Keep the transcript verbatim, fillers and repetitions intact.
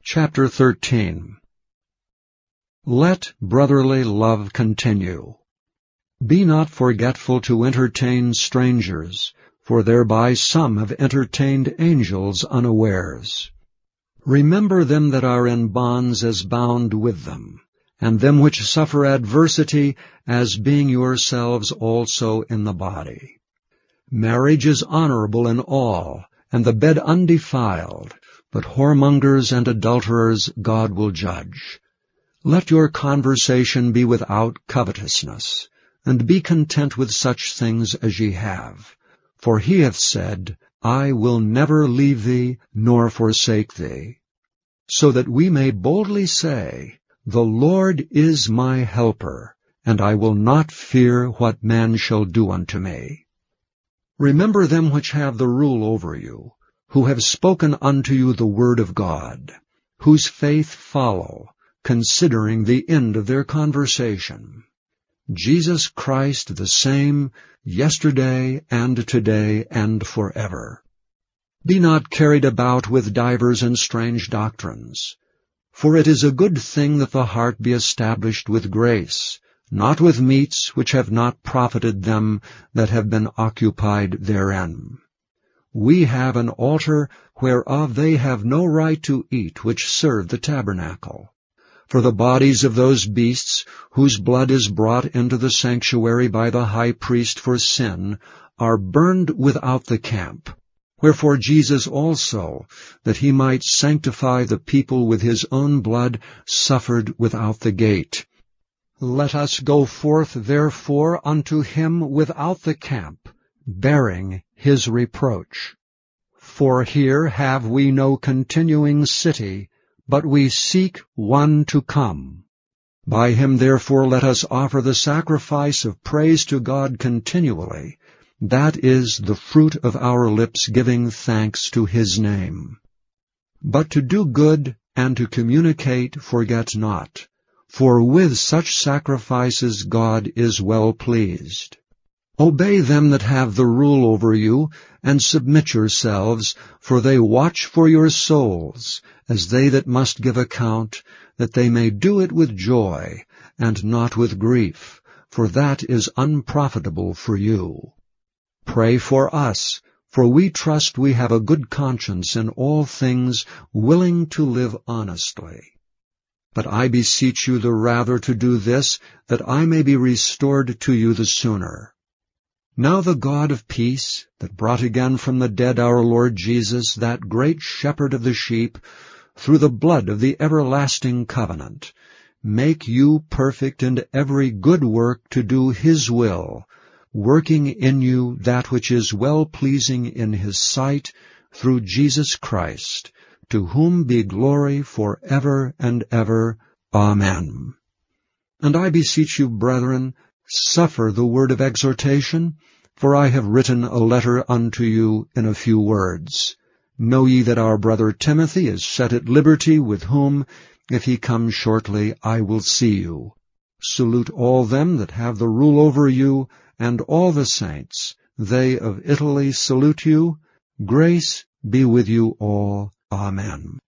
Chapter thirteen. Let brotherly love continue. Be not forgetful to entertain strangers, for thereby some have entertained angels unawares. Remember them that are in bonds as bound with them, and them which suffer adversity as being yourselves also in the body. Marriage is honorable in all, and the bed undefiled, but whoremongers and adulterers God will judge. Let your conversation be without covetousness, and be content with such things as ye have. For he hath said, I will never leave thee, nor forsake thee. So that we may boldly say, The Lord is my helper, and I will not fear what man shall do unto me. Remember them which have the rule over you, who have spoken unto you the word of God, whose faith follow, considering the end of their conversation. Jesus Christ the same, yesterday and today and forever. Be not carried about with divers and strange doctrines. For it is a good thing that the heart be established with grace, not with meats which have not profited them that have been occupied therein. We have an altar whereof they have no right to eat which serve the tabernacle. For the bodies of those beasts, whose blood is brought into the sanctuary by the high priest for sin, are burned without the camp. Wherefore Jesus also, that he might sanctify the people with his own blood, suffered without the gate. Let us go forth therefore unto him without the camp, bearing his reproach. For here have we no continuing city, but we seek one to come. By him therefore let us offer the sacrifice of praise to God continually, that is the fruit of our lips giving thanks to his name. But to do good and to communicate forget not, for with such sacrifices God is well pleased. Obey them that have the rule over you, and submit yourselves, for they watch for your souls, as they that must give account, that they may do it with joy, and not with grief, for that is unprofitable for you. Pray for us, for we trust we have a good conscience in all things, willing to live honestly. But I beseech you the rather to do this, that I may be restored to you the sooner. Now the God of peace, that brought again from the dead our Lord Jesus, that great shepherd of the sheep, through the blood of the everlasting covenant, make you perfect in every good work to do his will, working in you that which is well-pleasing in his sight, through Jesus Christ, to whom be glory for ever and ever. Amen. And I beseech you, brethren, suffer the word of exhortation, for I have written a letter unto you in a few words. Know ye that our brother Timothy is set at liberty, with whom, if he come shortly, I will see you. Salute all them that have the rule over you, and all the saints. They of Italy salute you. Grace be with you all. Amen.